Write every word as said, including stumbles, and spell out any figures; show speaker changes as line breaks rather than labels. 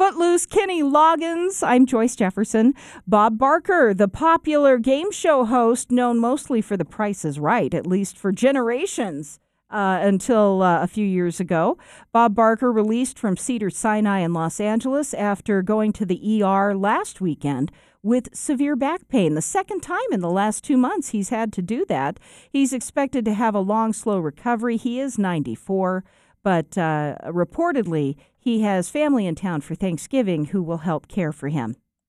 Footloose, Kenny Loggins. I'm Joyce Jefferson. Bob Barker, the popular game show host known mostly for The Price is Right, at least for generations. Uh, until uh, a few years ago. Bob Barker released from Cedars-Sinai in Los Angeles after going to the E R last weekend with severe back pain. The second time in the last two months he's had to do that. He's expected to have a long, slow recovery. He is ninety-four, but uh, reportedly he has family in town for Thanksgiving who will help care for him.